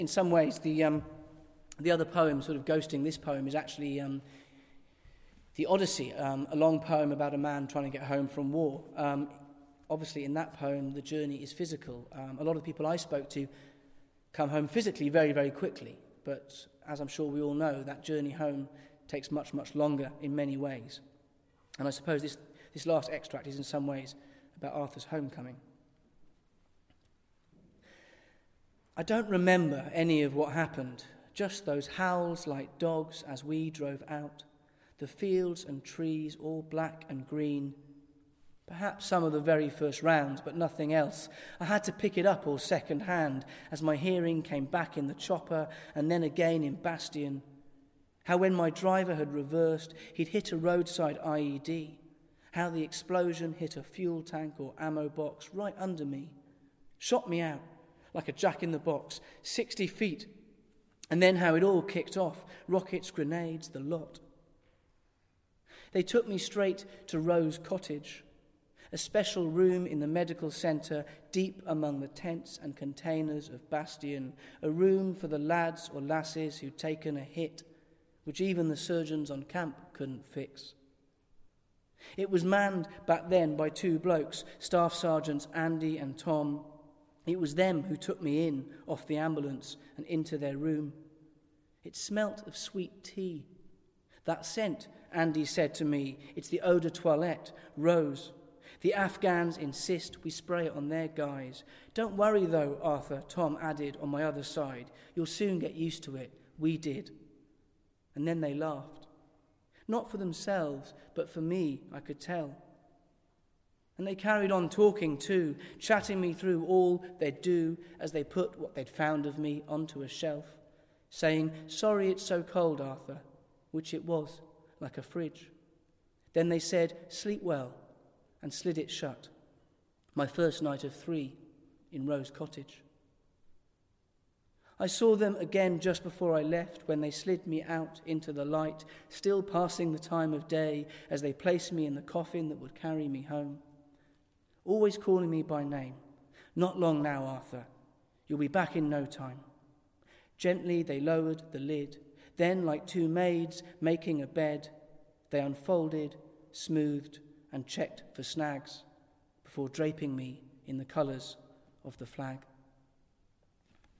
In some ways, the other poem sort of ghosting this poem is actually the Odyssey, a long poem about a man trying to get home from war. Obviously, in that poem, the journey is physical. A lot of the people I spoke to come home physically very, very quickly. But as I'm sure we all know, that journey home takes much, much longer in many ways. And I suppose this last extract is in some ways about Arthur's homecoming. I don't remember any of what happened, just those howls like dogs as we drove out, the fields and trees all black and green, perhaps some of the very first rounds, but nothing else. I had to pick it up all second hand as my hearing came back in the chopper and then again in Bastion. How when my driver had reversed, he'd hit a roadside IED. How the explosion hit a fuel tank or ammo box right under me. Shot me out like a jack-in-the-box, 60 feet. And then how it all kicked off. Rockets, grenades, the lot. They took me straight to Rose Cottage, a special room in the medical centre deep among the tents and containers of Bastion, a room for the lads or lasses who'd taken a hit, which even the surgeons on camp couldn't fix. It was manned back then by two blokes, Staff Sergeants Andy and Tom. It was them who took me in off the ambulance and into their room. It smelt of sweet tea. That scent, Andy said to me, it's the eau de toilette, rose. The Afghans insist we spray it on their guys. Don't worry though, Arthur, Tom added on my other side. You'll soon get used to it. We did. And then they laughed. Not for themselves, but for me, I could tell. And they carried on talking too, chatting me through all they'd do as they put what they'd found of me onto a shelf, saying, sorry it's so cold, Arthur, which it was, like a fridge. Then they said, sleep well, and slid it shut. My first night of 3 in Rose Cottage. I saw them again just before I left when they slid me out into the light, still passing the time of day as they placed me in the coffin that would carry me home. Always calling me by name. Not long now, Arthur. You'll be back in no time. Gently they lowered the lid. Then, like two maids making a bed, they unfolded, smoothed, and checked for snags before draping me in the colours of the flag.